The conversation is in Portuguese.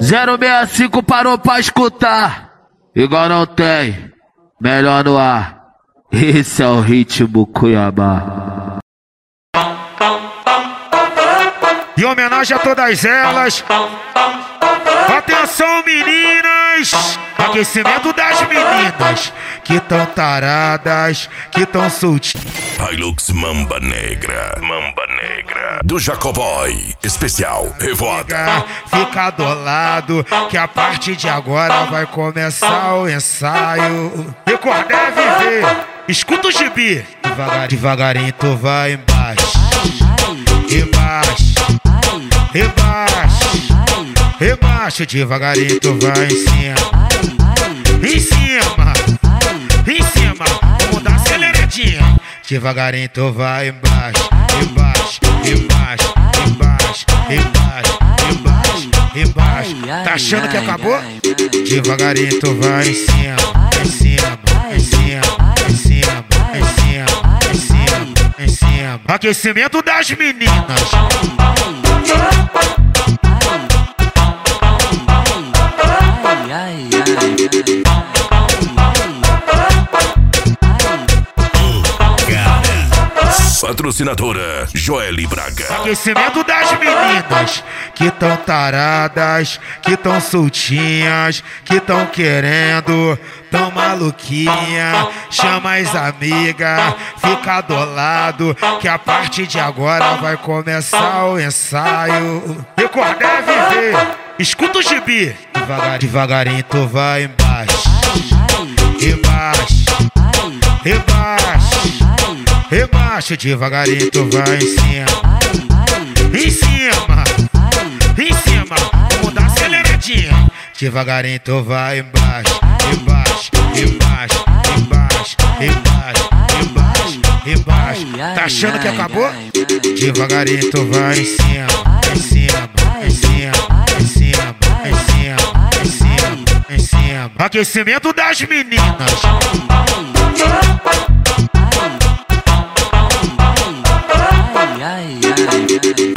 065 parou pra escutar. Igual não tem. Melhor no ar. Esse é o ritmo Cuiabá. Em homenagem a todas elas. Atenção, meninas! Aquecimento das meninas que tão taradas, que tão soltinhas. Hilux Mamba Negra do Jacoboy, especial Revoada. Fica do lado que a partir de agora vai começar o ensaio. Record é viver, escuta o gibi. Devagarinho tu vai embaixo, embaixo, embaixo, embaixo. Devagarinho tu vai em cima, em cima, em cima. Vamos dar aceleradinha. Devagarinho tu vai embaixo, embaixo, embaixo, embaixo, embaixo, embaixo, embaixo. Tá achando que acabou? Devagarinho tu vai em cima, em cima, em cima, em cima, em cima, em cima, em cima. Aquecimento das meninas. Patrocinadora Joely Braga. Aquecimento das meninas que tão taradas, que tão soltinhas, que tão querendo, tão maluquinha. Chama as amigas, fica do lado que a partir de agora vai começar o ensaio. Record é viver, escuta o gibi. Devagarinho tu vai embaixo, embaixo, embaixo, embaixo. Devagarinho tu vai em cima, em cima, em cima. Vamos dar aceleradinha. Devagarinho tu vai embaixo, embaixo, embaixo, embaixo, embaixo, embaixo, embaixo. Tá achando que acabou? Devagarinho tu vai em cima, em cima, em cima, em cima, em cima, em cima, em cima. Aquecimento das meninas. Ai, ai, ai.